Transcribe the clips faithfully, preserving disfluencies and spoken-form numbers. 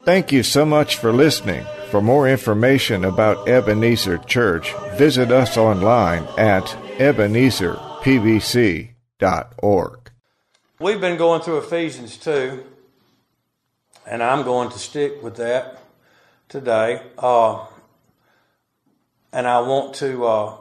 Thank you so much for listening. For more information about Ebenezer Church, visit us online at ebenezer p b c dot org. We've been going through Ephesians two, and I'm going to stick with that today. Uh, and I want to uh,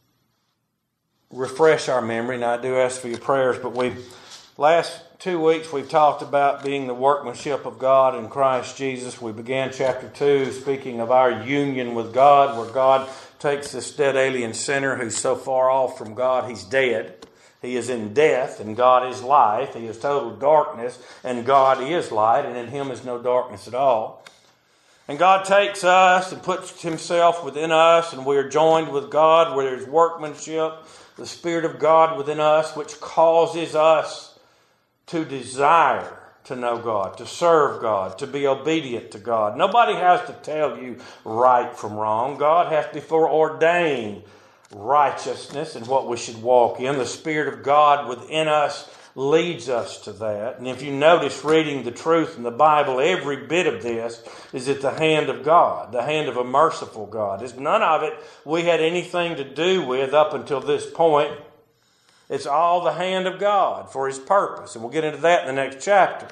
refresh our memory, and I do ask for your prayers, but we last two weeks we've talked about being the workmanship of God in Christ Jesus. We began chapter two speaking of our union with God, where God takes this dead alien sinner who's so far off from God, he's dead. He is in death, and God is life. He is total darkness, and God is light, and in Him is no darkness at all. And God takes us and puts Himself within us, and we are joined with God, where there's workmanship, the Spirit of God within us, which causes us to desire to know God, to serve God, to be obedient to God. Nobody has to tell you right from wrong. God has to foreordain righteousness and what we should walk in. The Spirit of God within us leads us to that. And if you notice reading the truth in the Bible, every bit of this is at the hand of God, the hand of a merciful God. It's none of it we had anything to do with up until this point. It's all the hand of God for His purpose. And we'll get into that in the next chapter.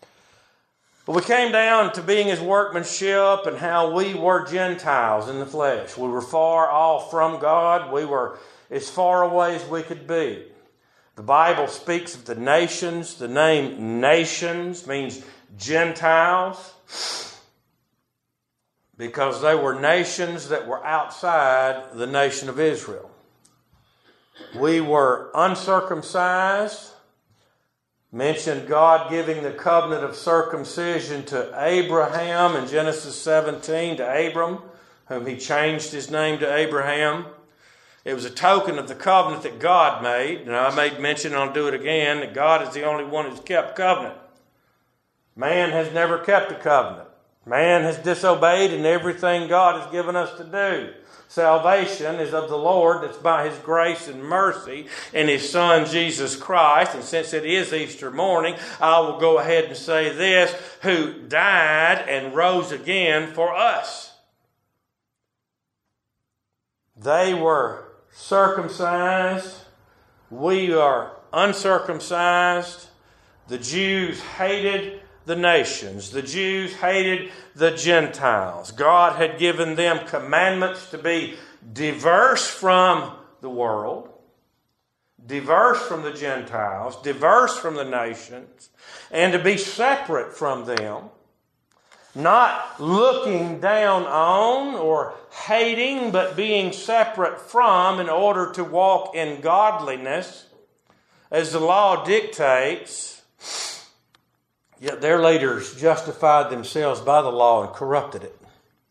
But we came down to being His workmanship and how we were Gentiles in the flesh. We were far off from God. We were as far away as we could be. The Bible speaks of the nations. The name nations means Gentiles, because they were nations that were outside the nation of Israel. We were uncircumcised. Mentioned God giving the covenant of circumcision to Abraham in Genesis seventeen, to Abram, whom He changed his name to Abraham. It was a token of the covenant that God made. And I made mention, and I'll do it again, that God is the only one who's kept covenant. Man has never kept a covenant. Man has disobeyed in everything God has given us to do. Salvation is of the Lord. It's by His grace and mercy in His Son, Jesus Christ. And since it is Easter morning, I will go ahead and say this: who died and rose again for us. They were circumcised. We are uncircumcised. The Jews hated the nations. The Jews hated the Gentiles. God had given them commandments to be diverse from the world, diverse from the Gentiles, diverse from the nations, and to be separate from them, not looking down on or hating, but being separate from in order to walk in godliness as the law dictates. Yet their leaders justified themselves by the law and corrupted it.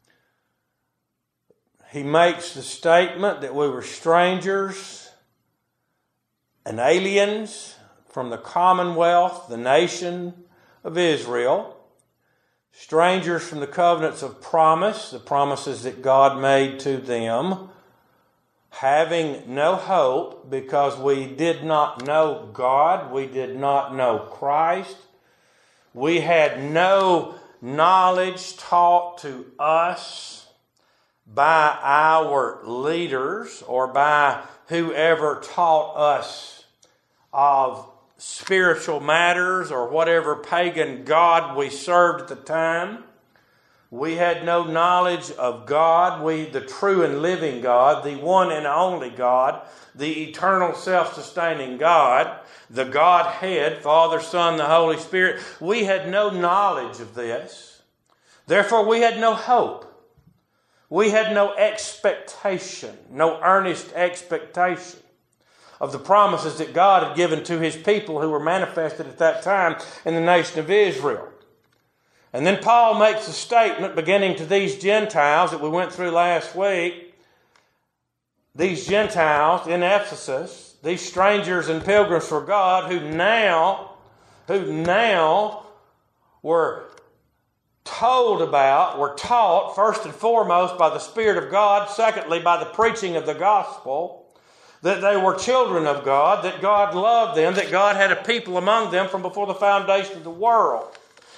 He makes the statement that we were strangers and aliens from the commonwealth, the nation of Israel. Strangers from the covenants of promise, the promises that God made to them. Having no hope because we did not know God, we did not know Christ. We had no knowledge taught to us by our leaders or by whoever taught us of spiritual matters or whatever pagan god we served at the time. We had no knowledge of God, we, the true and living God, the one and only God, the eternal self-sustaining God, the Godhead, Father, Son, the Holy Spirit. We had no knowledge of this. Therefore, we had no hope. We had no expectation, no earnest expectation of the promises that God had given to His people who were manifested at that time in the nation of Israel. And then Paul makes a statement beginning to these Gentiles that we went through last week. These Gentiles in Ephesus, these strangers and pilgrims for God who now, who now were told about, were taught first and foremost by the Spirit of God, secondly by the preaching of the gospel, that they were children of God, that God loved them, that God had a people among them from before the foundation of the world.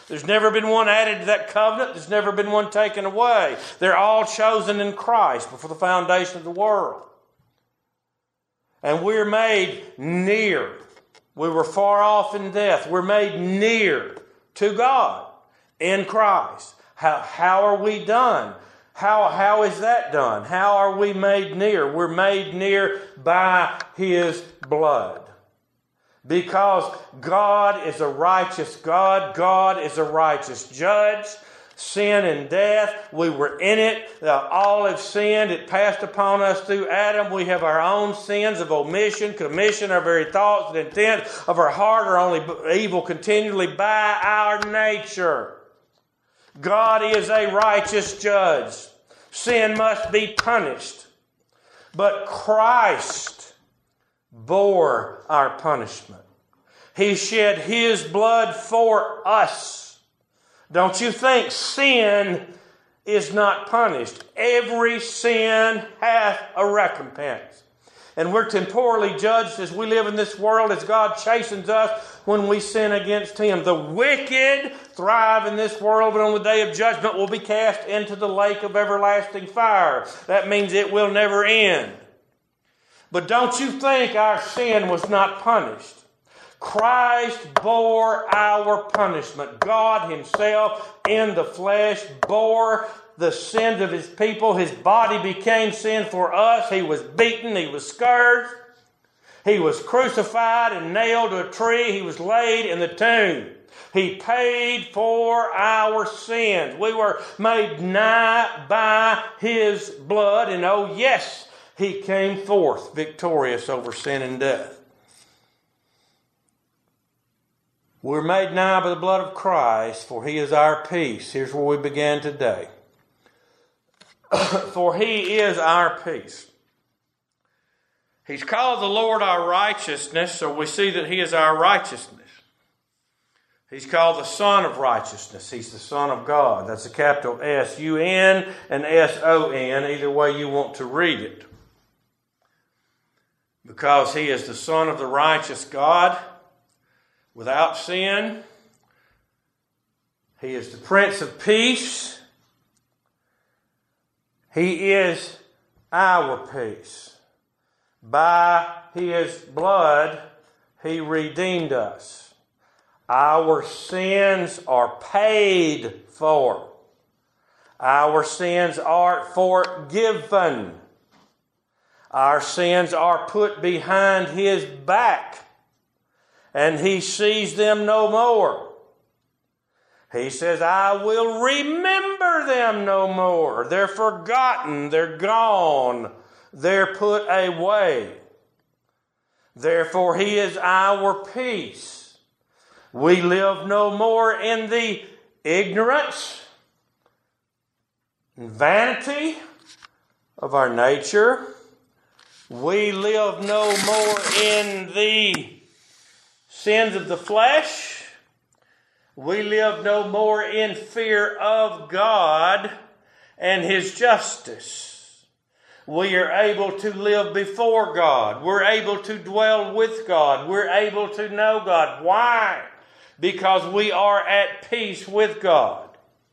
There's never been one added to that covenant. There's never been one taken away. They're all chosen in Christ before the foundation of the world. And we're made near. We were far off in death. We're made near to God in Christ. How, how are we done? How, how is that done? How are we made near? We're made near by His blood. Because God is a righteous God. God is a righteous judge. Sin and death, we were in it. Uh, all have sinned. It passed upon us through Adam. We have our own sins of omission, commission, our very thoughts and intent of our heart are only evil continually by our nature. God is a righteous judge. Sin must be punished. But Christ bore our punishment. He shed His blood for us. Don't you think sin is not punished? Every sin hath a recompense. And we're temporally judged as we live in this world as God chastens us when we sin against Him. The wicked thrive in this world, but on the day of judgment will be cast into the lake of everlasting fire. That means it will never end. But don't you think our sin was not punished? Christ bore our punishment. God Himself in the flesh bore the sins of His people. His body became sin for us. He was beaten. He was scourged. He was crucified and nailed to a tree. He was laid in the tomb. He paid for our sins. We were made nigh by His blood. And oh yes, He came forth victorious over sin and death. We're made nigh by the blood of Christ, for He is our peace. Here's where we began today. For He is our peace. He's called the Lord our righteousness, so we see that He is our righteousness. He's called the Son of righteousness. He's the Son of God. That's a capital S U N and S O N, either way you want to read it. Because He is the Son of the righteous God, without sin. He is the Prince of Peace. He is our peace. By His blood, He redeemed us. Our sins are paid for. Our sins are forgiven. Our sins are put behind His back. And He sees them no more. He says, I will remember them no more. They're forgotten. They're gone. They're put away. Therefore, He is our peace. We live no more in the ignorance and vanity of our nature. We live no more in the sins of the flesh. We live no more in fear of God and His justice. We are able to live before God. We're able to dwell with God. We're able to know God. Why? Because we are at peace with God.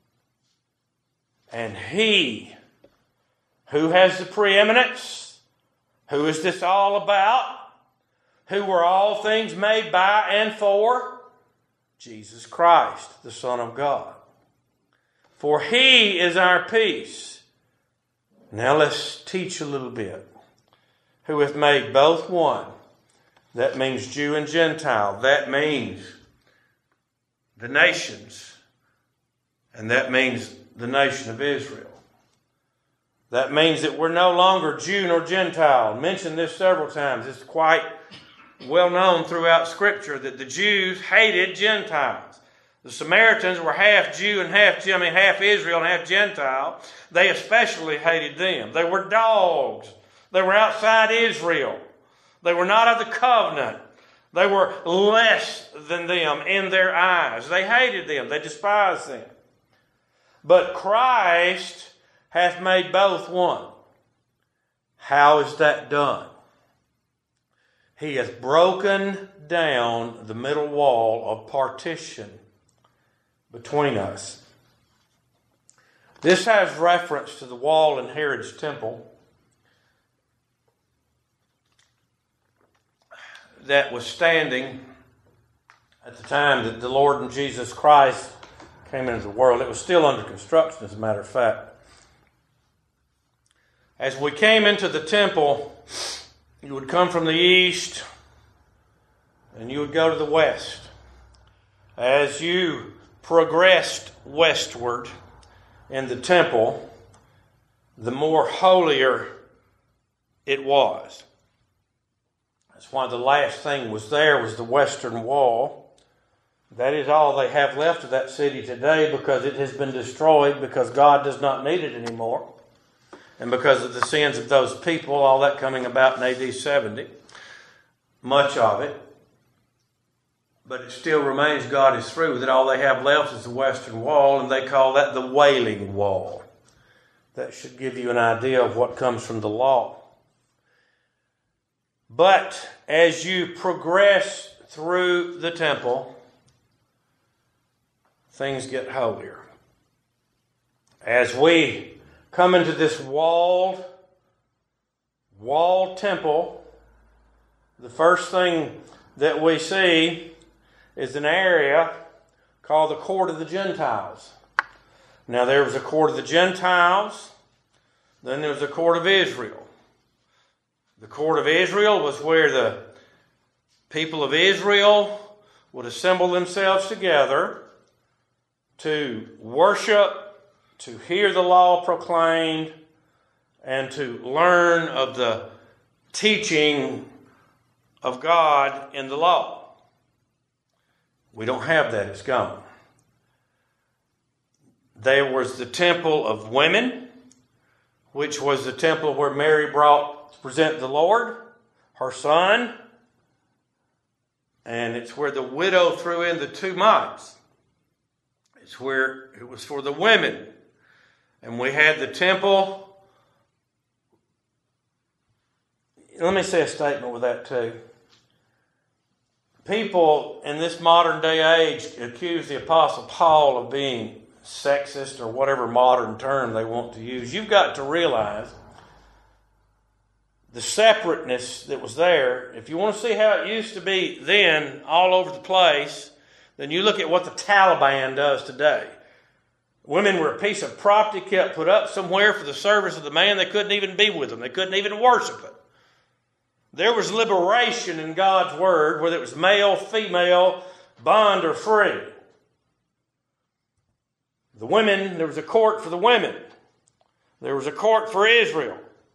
And He who has the preeminence, who is this all about? Who were all things made by and for? Jesus Christ, the Son of God. For He is our peace. Now let's teach a little bit. Who hath made both one. That means Jew and Gentile. That means the nations. And that means the nation of Israel. That means that we're no longer Jew nor Gentile. I mentioned this several times. It's quite well known throughout Scripture that the Jews hated Gentiles. The Samaritans were half Jew and half, I mean, half Israel and half Gentile. They especially hated them. They were dogs. They were outside Israel. They were not of the covenant. They were less than them in their eyes. They hated them. They despised them. But Christ hath made both one. How is that done? He hath broken down the middle wall of partition between us. This has reference to the wall in Herod's temple that was standing at the time that the Lord and Jesus Christ came into the world. It was still under construction, as a matter of fact. As we came into the temple, you would come from the east and you would go to the west. As you progressed westward in the temple, the more holier it was. That's why the last thing was there was the western wall. That is all they have left of that city today, because it has been destroyed, because God does not need it anymore. And because of the sins of those people, all that coming about in A D seventy, much of it. But it still remains, God is through with it. All they have left is the western wall, and they call that the Wailing Wall. That should give you an idea of what comes from the law. But as you progress through the temple, things get holier. As we come into this walled, walled temple, the first thing that we see is an area called the Court of the Gentiles. Now, there was a Court of the Gentiles, then there was a Court of Israel. The Court of Israel was where the people of Israel would assemble themselves together to worship, to hear the law proclaimed, and to learn of the teaching of God in the law. We don't have that. It's gone. There was the temple of women, which was the temple where Mary brought to present the Lord, her son. And it's where the widow threw in the two mites. It's where it was for the women. And we had the temple. Let me say a statement with that too. People in this modern day age accuse the Apostle Paul of being sexist, or whatever modern term they want to use. You've got to realize the separateness that was there. If you want to see how it used to be then all over the place, then you look at what the Taliban does today. Women were a piece of property kept put up somewhere for the service of the man. They couldn't even be with them. They couldn't even worship it. There was liberation in God's word, whether it was male, female, bond, or free. The women, there was a court for the women. There was a court for Israel.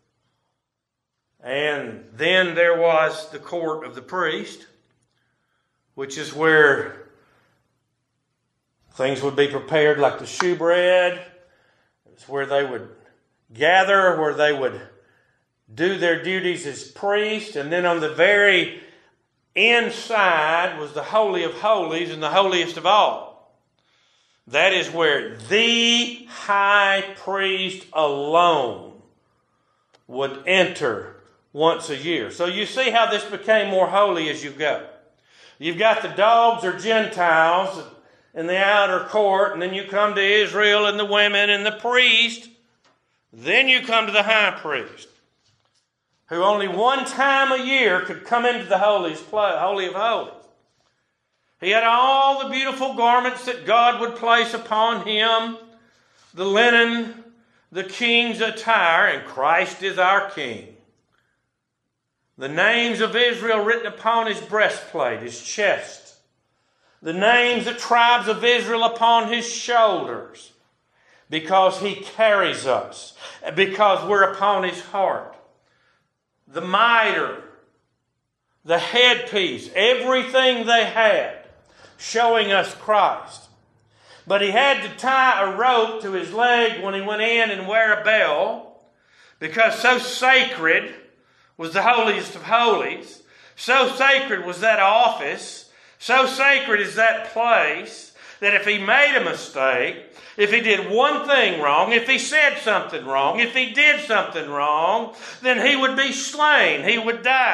And then there was the court of the priest, which is where things would be prepared like the shewbread. It's where they would gather, where they would do their duties as priests. And then on the very inside was the Holy of Holies and the holiest of all. That is where the high priest alone would enter once a year. So you see how this became more holy as you go. You've got the dogs or Gentiles in the outer court, and then you come to Israel and the women and the priest. Then you come to the high priest, who only one time a year could come into the Holy of Holies. He had all the beautiful garments that God would place upon him, the linen, the king's attire, and Christ is our king. The names of Israel written upon his breastplate, his chest. The names of tribes of Israel upon his shoulders, because he carries us, because we're upon his heart. The mitre, the headpiece, everything they had, showing us Christ. But he had to tie a rope to his leg when he went in and wear a bell, because so sacred was the holiest of holies, so sacred was that office, so sacred is that place, that if he made a mistake, if he did one thing wrong, if he said something wrong, if he did something wrong, then he would be slain, he would die.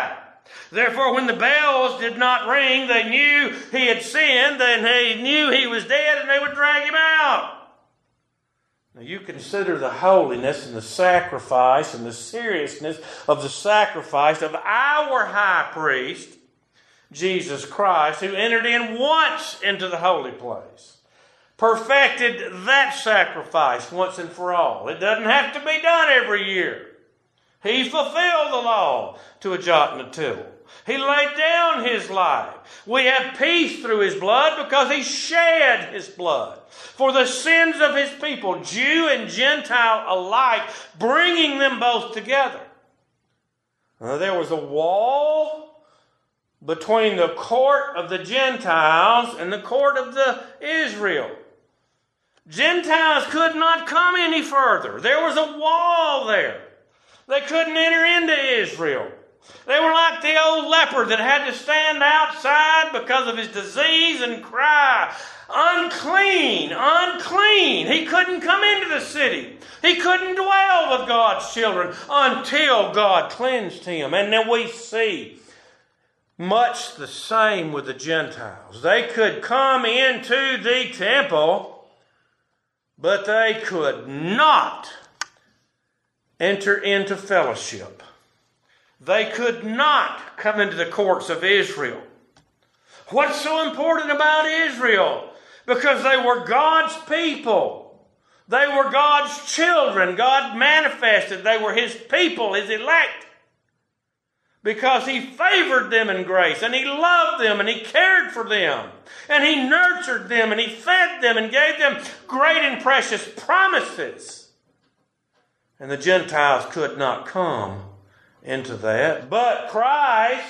Therefore, when the bells did not ring, they knew he had sinned, and they knew he was dead, and they would drag him out. Now, you consider the holiness and the sacrifice and the seriousness of the sacrifice of our high priest, Jesus Christ, who entered in once into the holy place, perfected that sacrifice once and for all. It doesn't have to be done every year. He fulfilled the law to a jot and a tittle. He laid down his life. We have peace through his blood because he shed his blood for the sins of his people, Jew and Gentile alike, bringing them both together. Now, there was a wall between the court of the Gentiles and the court of the Israel. Gentiles could not come any further. There was a wall there. They couldn't enter into Israel. They were like the old leper that had to stand outside because of his disease and cry, unclean, unclean. He couldn't come into the city. He couldn't dwell with God's children until God cleansed him. And then we see much the same with the Gentiles. They could come into the temple, but they could not enter into fellowship. They could not come into the courts of Israel. What's so important about Israel? Because they were God's people. They were God's children. God manifested. They were his people, his elect. Because he favored them in grace, and he loved them, and he cared for them, and he nurtured them, and he fed them, and gave them great and precious promises. And the Gentiles could not come into that. But Christ,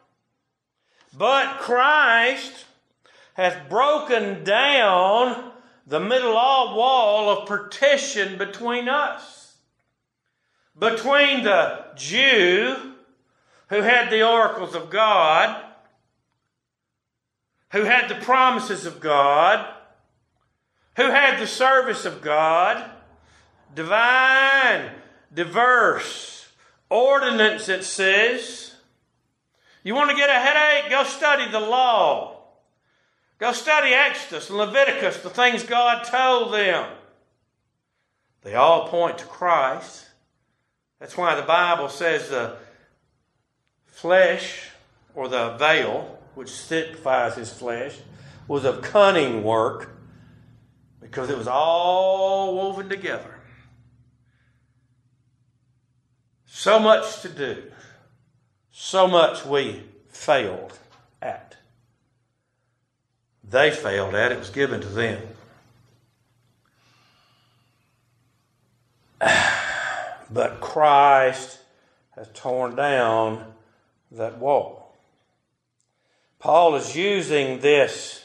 but Christ hath broken down the middle wall of partition between us. Between the Jew, who had the oracles of God, who had the promises of God, who had the service of God, divine, diverse, ordinance, it says. You want to get a headache? Go study the law. Go study Exodus and Leviticus, the things God told them. They all point to Christ. That's why the Bible says the flesh, or the veil, which signifies his flesh, was of cunning work, because it was all woven together. So much to do. So much we failed at. They failed at. It was given to them. But Christ has torn down that wall. Paul is using this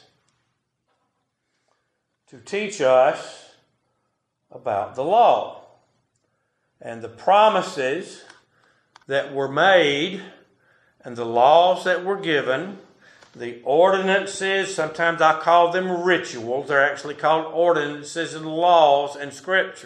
to teach us about the law and the promises that were made and the laws that were given, the ordinances. Sometimes I call them rituals. They're actually called ordinances and laws in Scripture.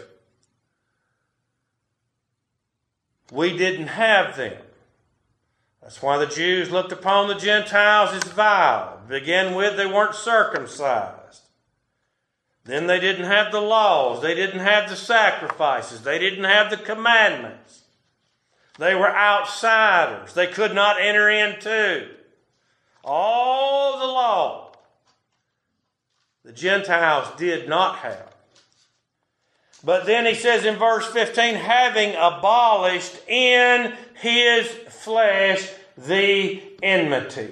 We didn't have them. That's why the Jews looked upon the Gentiles as vile. To begin with, they weren't circumcised. Then they didn't have the laws. They didn't have the sacrifices. They didn't have the commandments. They were outsiders. They could not enter into all the law. The Gentiles did not have. But then he says in verse fifteen, having abolished in his flesh the enmity.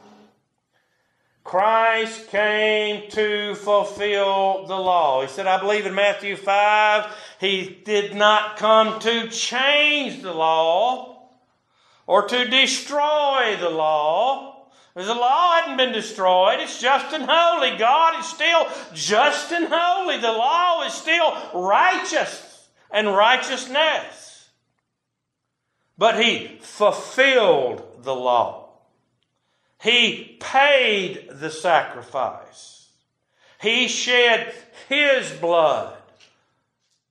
Christ came to fulfill the law. He said, I believe in Matthew five, he did not come to change the law or to destroy the law. Because the law hadn't been destroyed. It's just and holy. God is still just and holy. The law is still righteous and righteousness. But he fulfilled the law. He paid the sacrifice. He shed his blood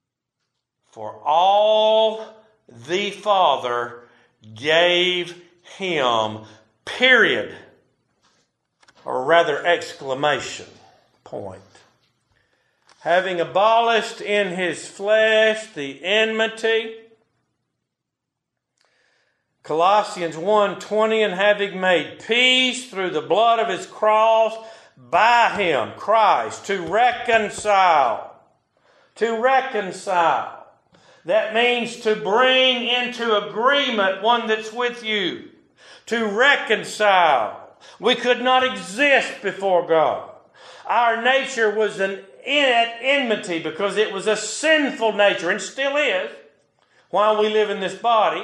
for all the Father gave him, period. Or rather, exclamation point. Having abolished in his flesh the enmity. Colossians one twenty, and having made peace through the blood of his cross, by him, Christ, to reconcile. To reconcile. That means to bring into agreement one that's with you. To reconcile. We could not exist before God. Our nature was an enmity because it was a sinful nature, and still is, while we live in this body,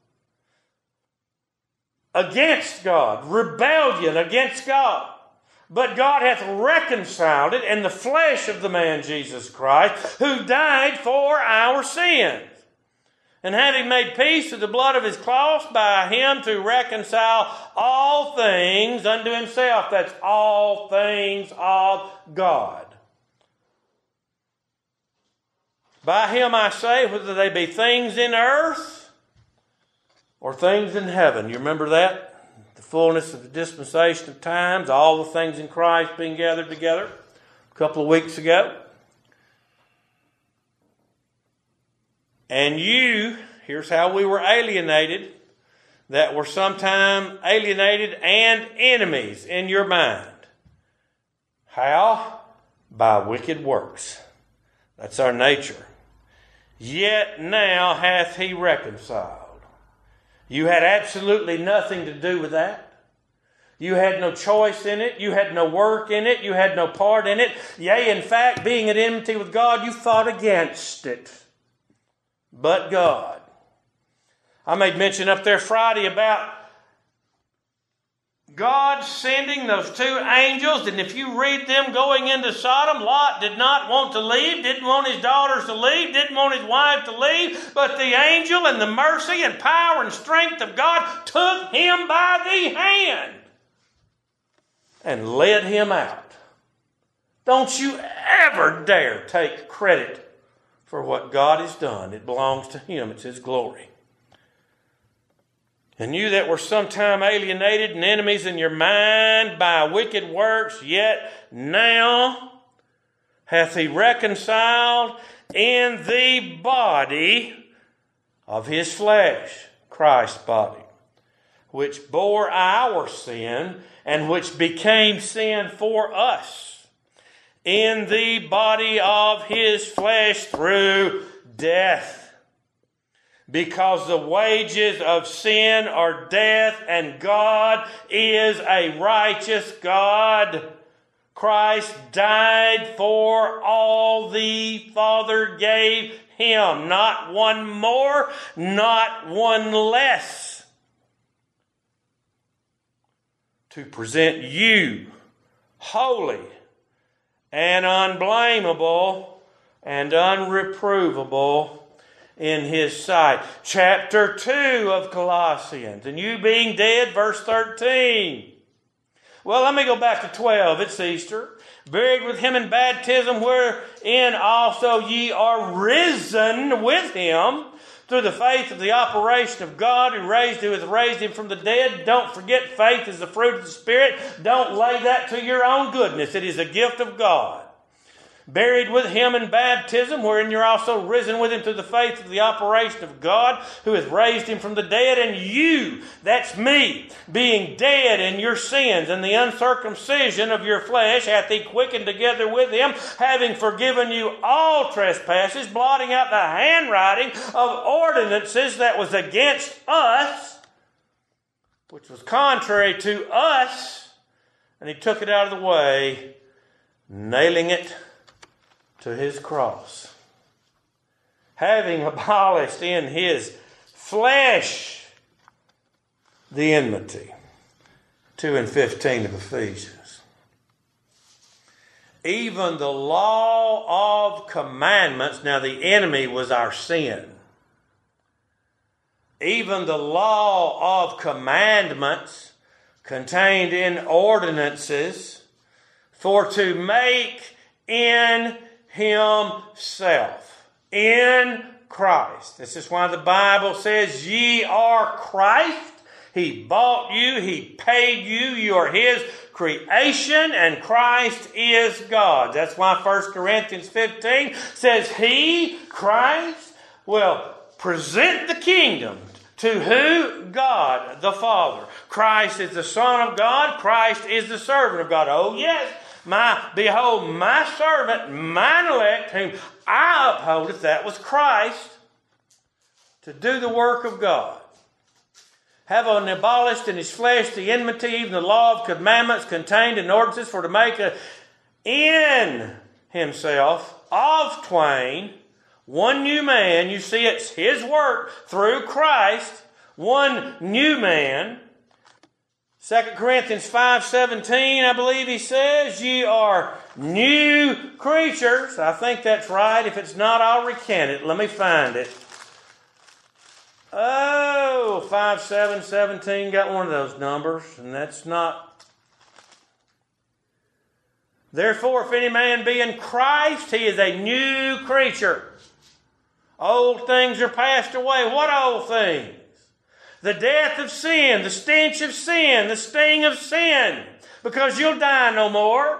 against God, rebellion against God. But God hath reconciled it in the flesh of the man Jesus Christ, who died for our sins. And having made peace through the blood of his cross, by him to reconcile all things unto himself. That's all things of God. By him I say, whether they be things in earth or things in heaven. You remember that? The fullness of the dispensation of times, all the things in Christ being gathered together a couple of weeks ago. And you, here's how we were alienated, that were sometime alienated and enemies in your mind. How? By wicked works. That's our nature. Yet now hath he reconciled. You had absolutely nothing to do with that. You had no choice in it. You had no work in it. You had no part in it. Yea, in fact, being at enmity with God, you fought against it. But God. I made mention up there Friday about God sending those two angels, and if you read them going into Sodom, Lot did not want to leave, didn't want his daughters to leave, didn't want his wife to leave, but the angel and the mercy and power and strength of God took him by the hand and led him out. Don't you ever dare take credit for what God has done. It belongs to him. It's his glory. And you that were sometime alienated and enemies in your mind by wicked works, yet now hath he reconciled in the body of his flesh, Christ's body, which bore our sin and which became sin for us, in the body of his flesh through death. Because the wages of sin are death, and God is a righteous God. Christ died for all the Father gave him. Not one more, not one less. To present you holy and unblameable and unreprovable in his sight. Chapter two of Colossians. And you being dead, verse thirteen. Well, let me go back to twelve. It's Easter. Buried with him in baptism, wherein also ye are risen with him through the faith of the operation of God who raised who has raised him from the dead. Don't forget, faith is the fruit of the Spirit. Don't lay that to your own goodness. It is a gift of God. Buried with him in baptism, wherein you're also risen with him through the faith of the operation of God, who has raised him from the dead. And you, that's me, being dead in your sins and the uncircumcision of your flesh, hath he quickened together with him, having forgiven you all trespasses, blotting out the handwriting of ordinances that was against us, which was contrary to us, and he took it out of the way, nailing it to his cross, having abolished in his flesh the enmity. two and fifteen of Ephesians. Even the law of commandments, now the enemy was our sin. Even the law of commandments contained in ordinances, for to make in himself, in Christ. This is why the Bible says, ye are Christ. He bought you. He paid you. You are His creation, and Christ is God. That's why First Corinthians fifteen says He, Christ, will present the kingdom to who? God the Father. Christ is the Son of God. Christ is the servant of God. Oh yes, my behold, my servant, mine elect, whom I upholdeth. That was Christ to do the work of God. Having abolished in His flesh the enmity, even the law of commandments contained in ordinances, for to make a, in Himself of twain one new man. You see, it's His work through Christ, one new man. Second Corinthians five seventeen, I believe he says, ye are new creatures. I think that's right. If it's not, I'll recant it. Let me find it. Oh, five seven seventeen, got one of those numbers, and that's not. Therefore, if any man be in Christ, he is a new creature. Old things are passed away. What old things? The death of sin, the stench of sin, the sting of sin, because you'll die no more.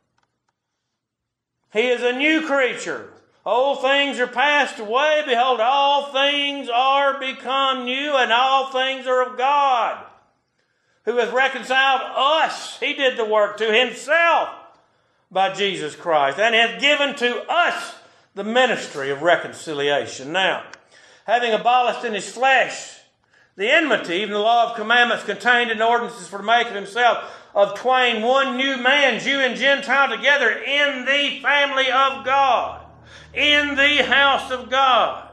He is a new creature. Old things are passed away. Behold, all things are become new, and all things are of God, who hath reconciled us. He did the work to Himself by Jesus Christ, and hath given to us the ministry of reconciliation. Now, having abolished in His flesh the enmity, even the law of commandments contained in ordinances, for to make of Himself of twain one new man, Jew and Gentile, together in the family of God, in the house of God.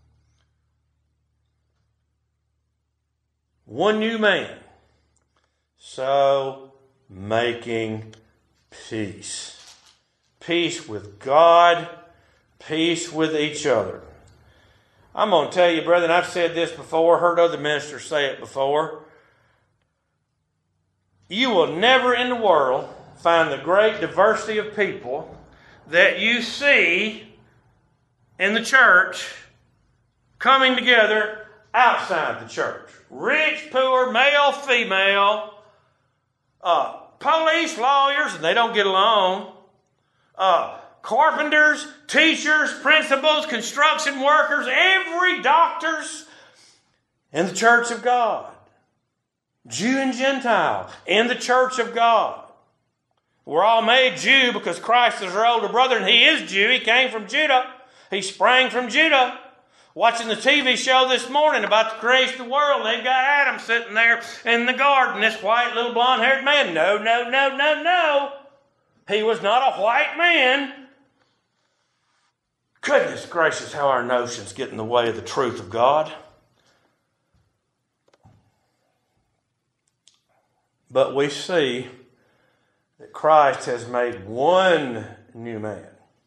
One new man. So making peace. Peace with God, peace with each other. I'm going to tell you, brethren, I've said this before, heard other ministers say it before. You will never in the world find the great diversity of people that you see in the church coming together outside the church. Rich, poor, male, female, uh, police, lawyers, and they don't get along. Uh, carpenters, teachers, principals, construction workers, every doctors in the church of God. Jew and Gentile in the church of God. We're all made Jew because Christ is our older brother, and He is Jew. He came from Judah. He sprang from Judah. Watching the T V show this morning about the creation of the world, they've got Adam sitting there in the garden, this white little blonde-haired man. No, no, no, no, no. He was not a white man. Goodness gracious, how our notions get in the way of the truth of God. But we see that Christ has made one new man,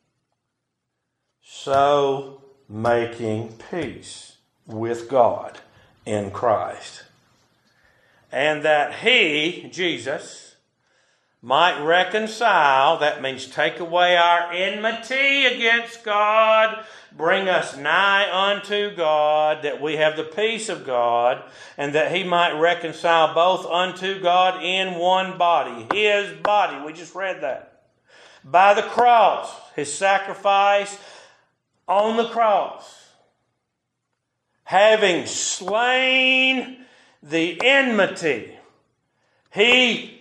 so making peace with God in Christ. And that He, Jesus, might reconcile, that means take away our enmity against God, bring us nigh unto God, that we have the peace of God, and that He might reconcile both unto God in one body, His body. We just read that. By the cross, His sacrifice on the cross, having slain the enmity, He,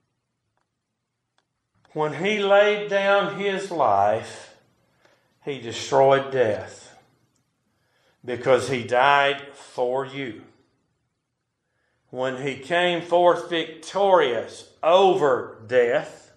when He laid down His life, He destroyed death because He died for you. When He came forth victorious over death,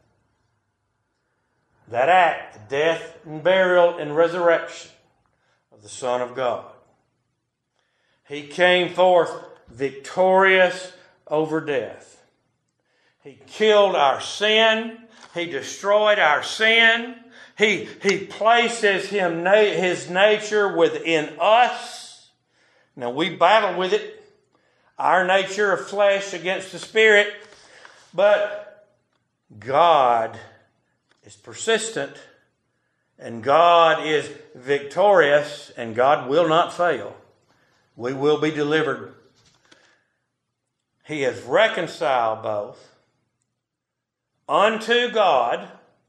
that act, the death and burial and resurrection of the Son of God, He came forth victorious over death. He killed our sin. He destroyed our sin. He, he places him, His nature within us. Now we battle with it, our nature of flesh against the Spirit, but God is persistent, and God is victorious, and God will not fail. We will be delivered. He has reconciled both unto God.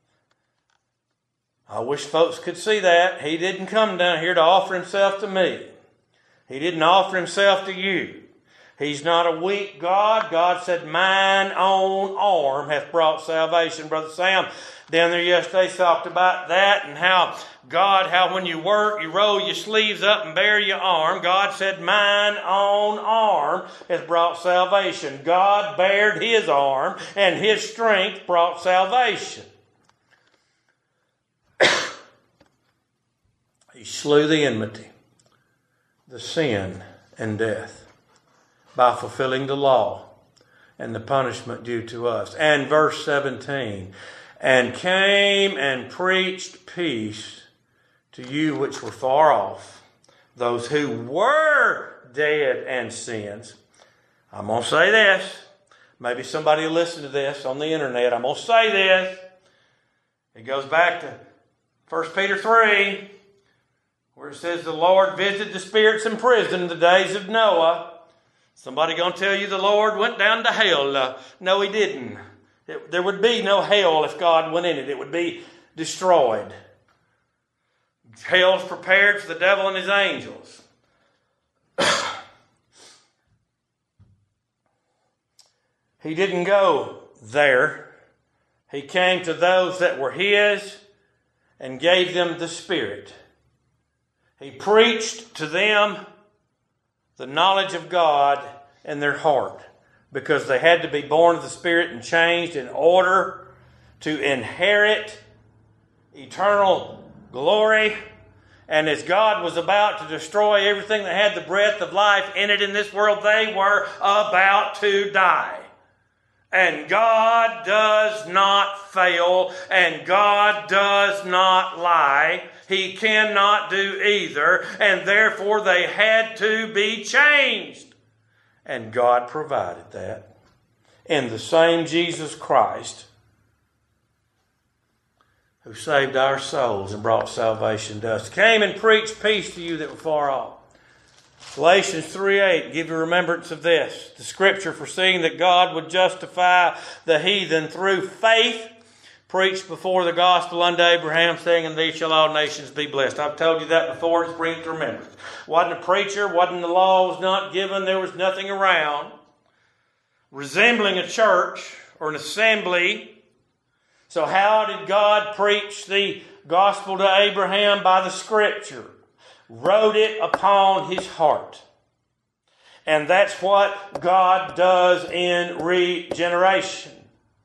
I wish folks could see that. He didn't come down here to offer himself to me. He didn't offer himself to you. He's not a weak God. God said, mine own arm hath brought salvation. Brother Sam down there yesterday talked about that and how God, how when you work, you roll your sleeves up and bare your arm. God said, mine own arm has brought salvation. God bared his arm and his strength brought salvation. He slew the enmity, the sin and death by fulfilling the law and the punishment due to us. And verse seventeen, and came and preached peace to you which were far off, those who were dead in sins. I'm going to say this. Maybe somebody will listen to this on the internet. I'm going to say this. It goes back to First Peter three, where it says the Lord visited the spirits in prison in the days of Noah. Somebody going to tell you the Lord went down to hell. Uh, no, he didn't. It, there would be no hell if God went in it. It would be destroyed. Hell's prepared for the devil and his angels. He didn't go there. He came to those that were his and gave them the Spirit. He preached to them the knowledge of God in their heart, because they had to be born of the Spirit and changed in order to inherit eternal glory. And as God was about to destroy everything that had the breath of life in it in this world, they were about to die. And God does not fail, and God does not lie. He cannot do either, and therefore they had to be changed. And God provided that in the same Jesus Christ who saved our souls and brought salvation to us. Came and preached peace to you that were far off. Galatians three eight, give you remembrance of this. The scripture foreseeing that God would justify the heathen through faith, preached before the gospel unto Abraham, saying, in thee shall all nations be blessed. I've told you that before, it's bring it to remembrance. Wasn't a preacher, wasn't the law was not given, there was nothing around resembling a church or an assembly. So how did God preach the gospel to Abraham? By the scripture. Wrote it upon his heart. And that's what God does in regeneration.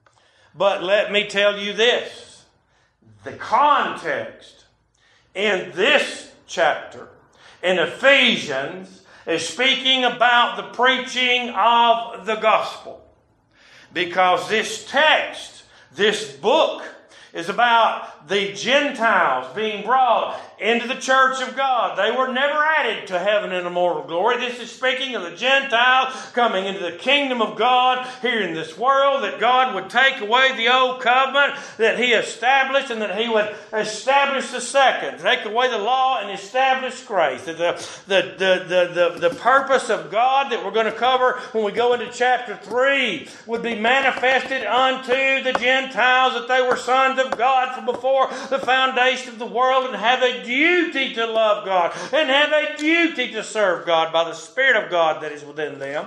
But let me tell you this. The context in this chapter, in Ephesians, is speaking about the preaching of the gospel. Because this text, this book, is about the Gentiles being brought into the church of God. They were never added to heaven in immortal glory. This is speaking of the Gentiles coming into the kingdom of God here in this world, that God would take away the old covenant that he established and that he would establish the second. Take away the law and establish grace. The, the, the, the, the, the purpose of God that we're going to cover when we go into chapter three would be manifested unto the Gentiles, that they were sons of God from before the foundation of the world, and have a duty to love God and have a duty to serve God by the Spirit of God that is within them.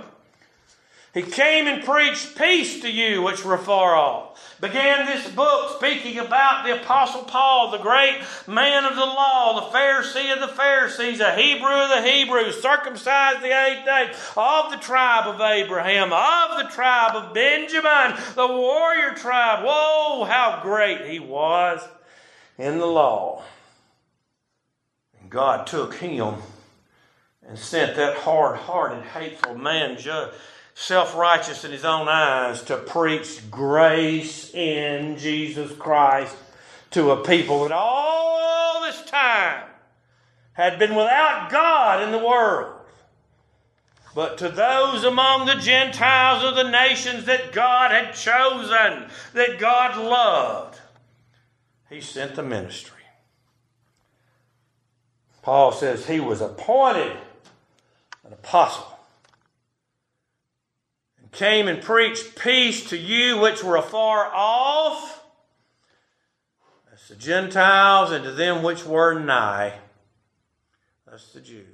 He came and preached peace to you which were far off. Began this book speaking about the Apostle Paul, the great man of the law, the Pharisee of the Pharisees, a Hebrew of the Hebrews, circumcised the eighth day, of the tribe of Abraham, of the tribe of Benjamin, the warrior tribe. Whoa, how great he was in the law. And God took him and sent that hard-hearted, hateful man, just self-righteous in his own eyes, to preach grace in Jesus Christ to a people that all this time had been without God in the world. But to those among the Gentiles of the nations that God had chosen, that God loved, he sent the ministry. Paul says he was appointed an apostle, came and preached peace to you which were afar off, that's the Gentiles, and to them which were nigh, that's the Jews.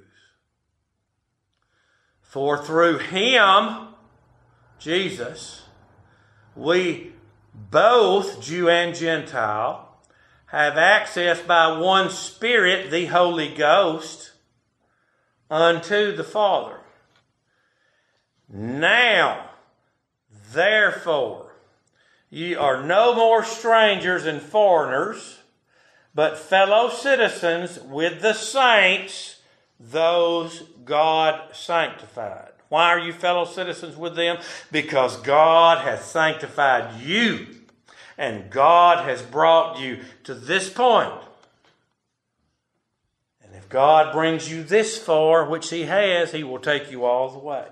For through him, Jesus, we both, Jew and Gentile, have access by one Spirit, the Holy Ghost, unto the Father. Now, therefore, ye are no more strangers and foreigners, but fellow citizens with the saints, those God sanctified. Why are you fellow citizens with them? Because God hath sanctified you, and God has brought you to this point. And if God brings you this far, which He has, He will take you all the way.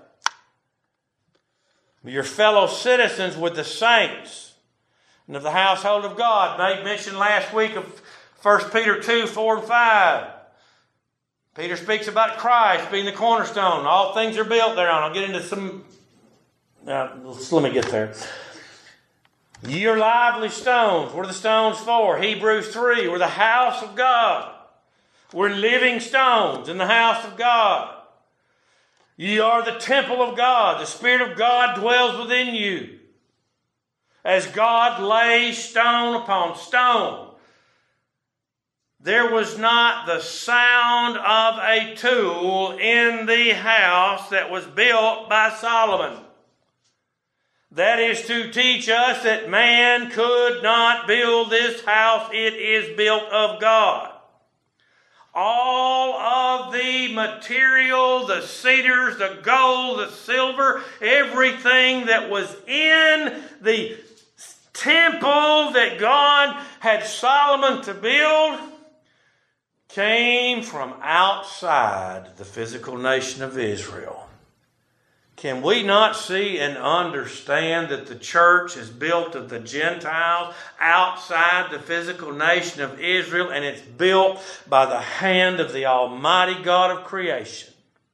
Your fellow citizens with the saints and of the household of God. Made mention last week of First Peter two, four, and five. Peter speaks about Christ being the cornerstone. All things are built thereon. I'll get into some... Now, let me get there. Ye are lively stones. What are the stones for? Hebrews three. We're the house of God. We're living stones in the house of God. Ye are the temple of God. The Spirit of God dwells within you. As God lays stone upon stone, there was not the sound of a tool in the house that was built by Solomon. That is to teach us that man could not build this house. It is built of God. All of the material, the cedars, the gold, the silver, everything that was in the temple that God had Solomon to build came from outside the physical nation of Israel. Can we not see and understand that the church is built of the Gentiles outside the physical nation of Israel, and it's built by the hand of the Almighty God of creation?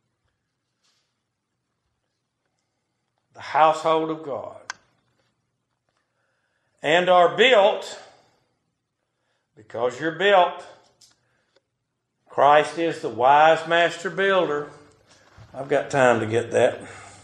The household of God. And are built, because you're built, Christ is the wise master builder. I've got time to get that.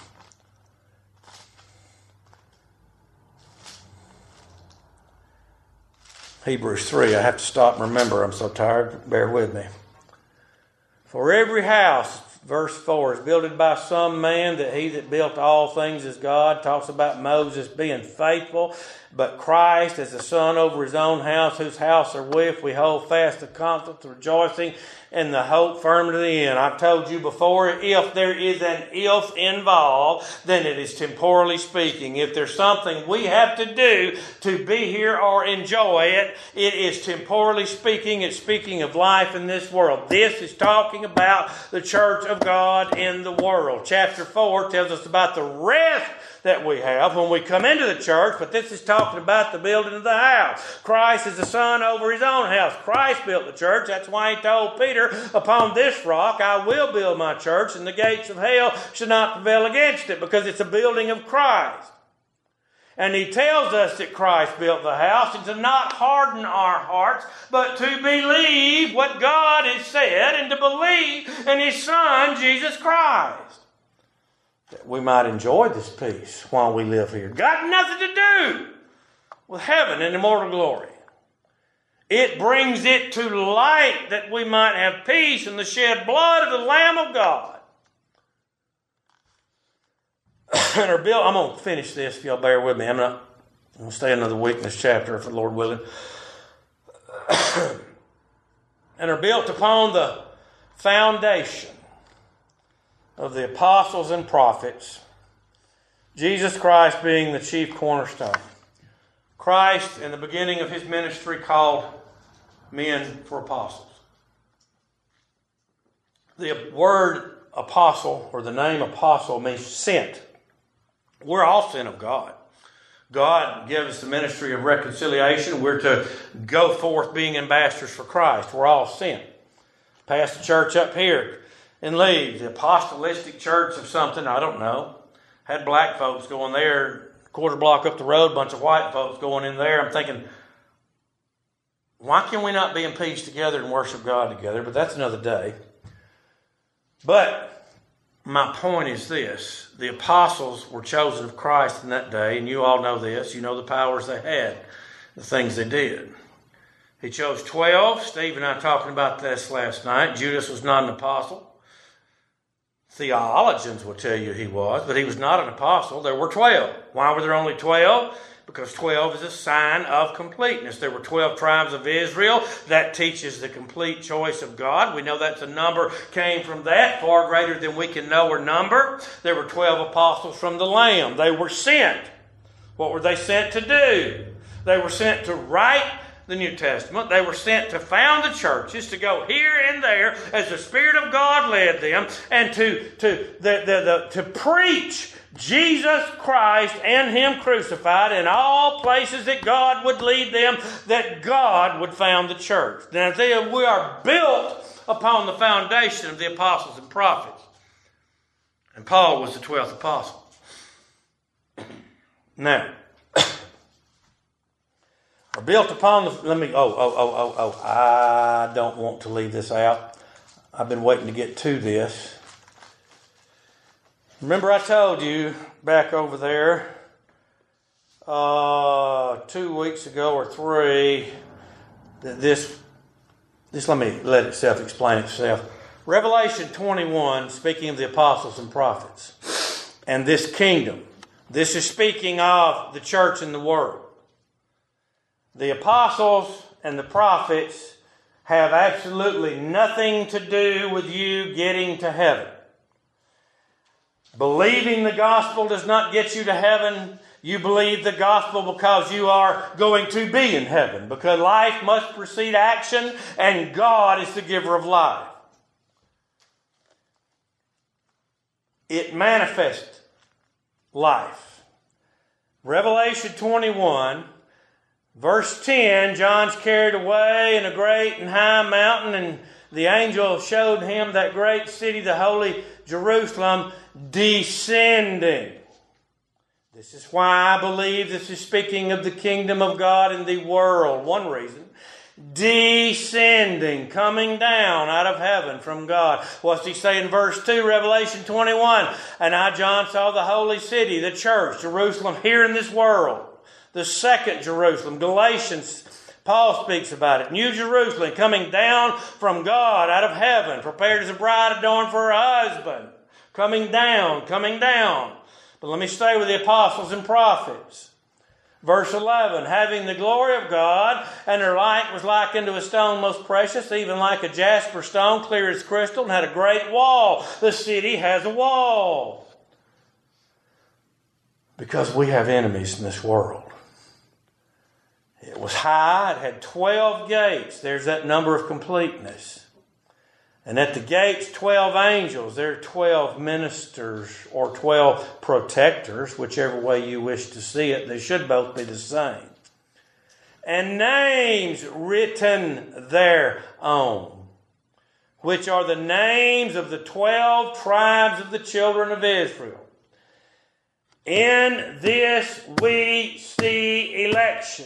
Hebrews three, I have to stop and remember. I'm so tired. Bear with me. For every house, verse four, is builded by some man, that he that built all things is God. Talks about Moses being faithful. But Christ as the son over his own house, whose house are with, we hold fast the confidence, rejoicing in the hope firm to the end. I've told you before, if there is an if involved, then it is temporally speaking. If there's something we have to do to be here or enjoy it, it is temporally speaking. It's speaking of life in this world. This is talking about the church of God in the world. Chapter four tells us about the rest that we have when we come into the church, but this is talking about the building of the house. Christ is the son over his own house. Christ built the church. That's why he told Peter, upon this rock I will build my church, and the gates of hell shall not prevail against it, because it's a building of Christ. And he tells us that Christ built the house, and to not harden our hearts, but to believe what God has said, and to believe in his Son, Jesus Christ, that we might enjoy this peace while we live here. Got nothing to do with heaven and immortal glory. It brings it to light that we might have peace in the shed blood of the Lamb of God. And are built, I'm going to finish this if y'all bear with me. I'm not I'm going to stay another week in this chapter, if the Lord willing. And are built upon the foundation of the apostles and prophets, Jesus Christ being the chief cornerstone. Christ, in the beginning of his ministry, called men for apostles. The word apostle, or the name apostle, means sent. We're all sent of God. God gives us the ministry of reconciliation. We're to go forth being ambassadors for Christ. We're all sent. Past the church up here and leave. The apostolistic church of something, I don't know. Had black folks going there, quarter block up the road, a bunch of white folks going in there. I'm thinking, why can we not be in peace together and worship God together? But that's another day. But my point is this. The apostles were chosen of Christ in that day, and you all know this. You know the powers they had, the things they did. He chose twelve. Steve and I talking about this last night. Judas was not an apostle. Theologians will tell you he was, but he was not an apostle. There were twelve. Why were there only twelve? Because twelve is a sign of completeness. There were twelve tribes of Israel. That teaches the complete choice of God. We know that's a number came from that, far greater than we can know or number. There were twelve apostles from the Lamb. They were sent. What were they sent to do? They were sent to write the New Testament. They were sent to found the churches, to go here and there as the Spirit of God led them, and to, to, the, the, the, to preach Jesus Christ and Him crucified in all places that God would lead them, that God would found the church. Now, we are built upon the foundation of the apostles and prophets. And Paul was the twelfth apostle. Now, are built upon the, let me, oh, oh, oh, oh, oh, I don't want to leave this out. I've been waiting to get to this. Remember I told you back over there uh, two weeks ago or three that this, this, let me let it self-explain itself. Revelation twenty-one, speaking of the apostles and prophets and this kingdom, this is speaking of the church in the world. The apostles and the prophets have absolutely nothing to do with you getting to heaven. Believing the gospel does not get you to heaven. You believe the gospel because you are going to be in heaven. Because life must precede action, and God is the giver of life. It manifests life. Revelation twenty-one, verse ten, John's carried away in a great and high mountain, and the angel showed him that great city, the holy Jerusalem, descending. This is why I believe this is speaking of the kingdom of God in the world. One reason. Descending, coming down out of heaven from God. What's he say in verse two, Revelation twenty-one? And I, John, saw the holy city, the church, Jerusalem, here in this world. The second Jerusalem, Galatians, Paul speaks about it. New Jerusalem coming down from God out of heaven, prepared as a bride adorned for her husband. Coming down, coming down. But let me stay with the apostles and prophets. Verse eleven, having the glory of God, and their light was like unto a stone most precious, even like a jasper stone, clear as crystal, and had a great wall. The city has a wall. Because we have enemies in this world. It was high. It had twelve gates. There's that number of completeness. And at the gates, twelve angels. There are twelve ministers or twelve protectors, whichever way you wish to see it. They should both be the same. And names written thereon, which are the names of the twelve tribes of the children of Israel. In this we see election.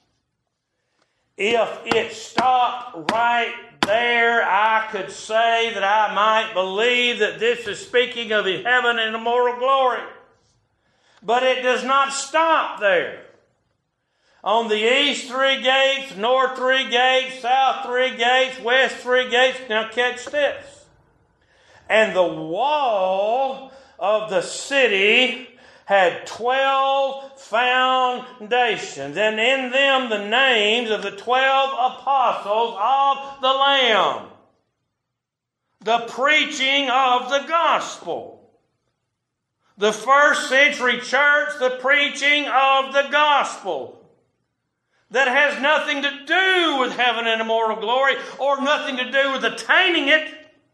If it stopped right there, I could say that I might believe that this is speaking of the heaven and immortal glory. But it does not stop there. On the east, three gates, north, three gates, south, three gates, west, three gates. Now catch this. And the wall of the city had twelve foundations, and in them the names of the twelve apostles of the Lamb. The preaching of the gospel. The first century church, the preaching of the gospel. That has nothing to do with heaven and immortal glory, or nothing to do with attaining it,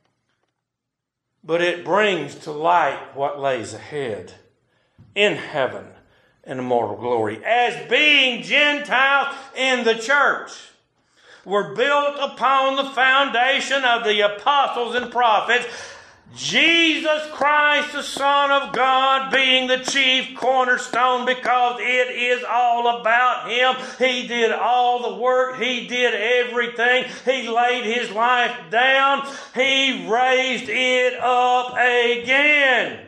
but it brings to light what lays ahead in heaven and immortal glory. As being Gentiles in the church, were built upon the foundation of the apostles and prophets, Jesus Christ, the Son of God, being the chief cornerstone, because it is all about Him. He did all the work. He did everything. He laid His life down. He raised it up again.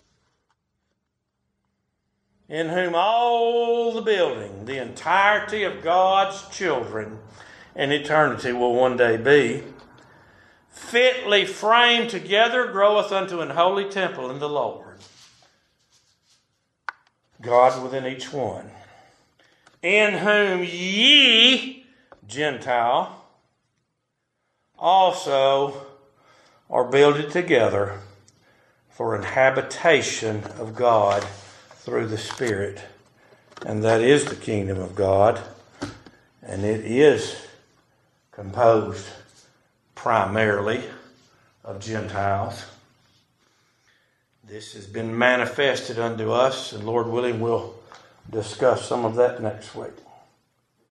In whom all the building, the entirety of God's children in eternity will one day be, fitly framed together, groweth unto an holy temple in the Lord. God within each one. In whom ye, Gentile, also are builded together for an habitation of God through the Spirit. And that is the kingdom of God. And it is composed primarily of Gentiles. This has been manifested unto us, and Lord willing, we'll discuss some of that next week.